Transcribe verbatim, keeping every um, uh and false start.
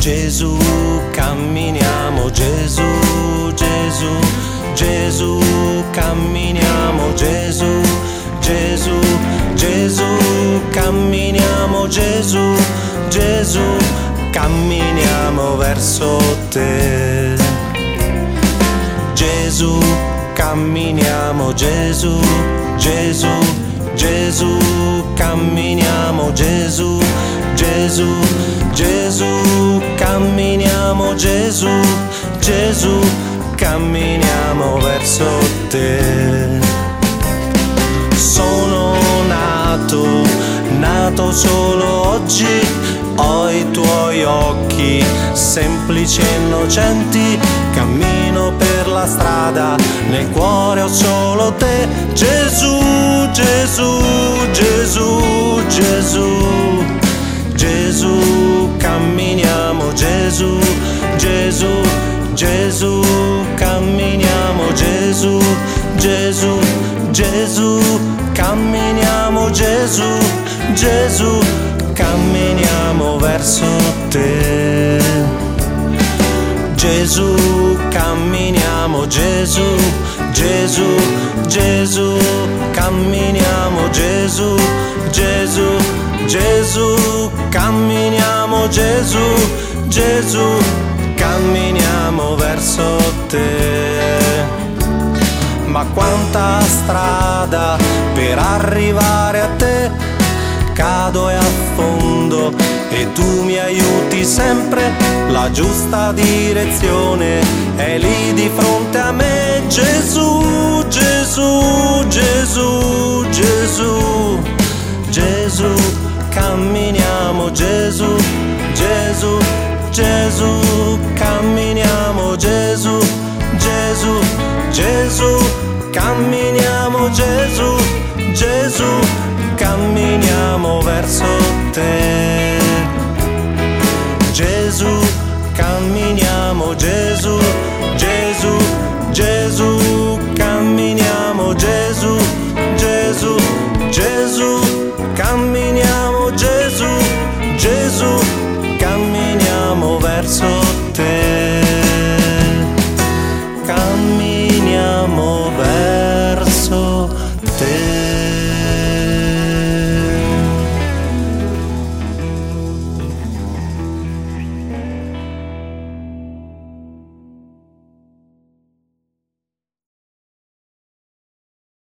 Gesù, camminiamo, Gesù, Gesù, Gesù, camminiamo, Gesù, Gesù, Gesù, camminiamo, Gesù, Gesù, camminiamo verso te. Gesù, camminiamo, Gesù, Gesù, Gesù, camminiamo, Gesù, Gesù, Gesù, camminiamo, Gesù, Gesù, camminiamo verso te. Sono nato, nato solo oggi, ho i tuoi occhi semplici e innocenti, cammino per la strada, nel cuore ho solo te. Gesù, Gesù, Gesù, Gesù, Gesù, camminiamo, Gesù, Gesù, Gesù, camminiamo, Gesù, Gesù, Gesù, camminiamo, Gesù, Gesù, camminiamo verso te. Gesù, camminiamo, Gesù, Gesù, Gesù, camminiamo, Gesù, Gesù, Gesù, camminiamo, Gesù, Gesù, camminiamo verso te. Ma quanta strada per arrivare a te, cado e affondo e tu mi aiuti sempre, la giusta direzione è lì di fronte a me. Gesù, Gesù, Gesù, Gesù, Gesù, camminiamo, Gesù, Gesù, Gesù, camminiamo, Gesù, Gesù, Gesù, camminiamo, Gesù,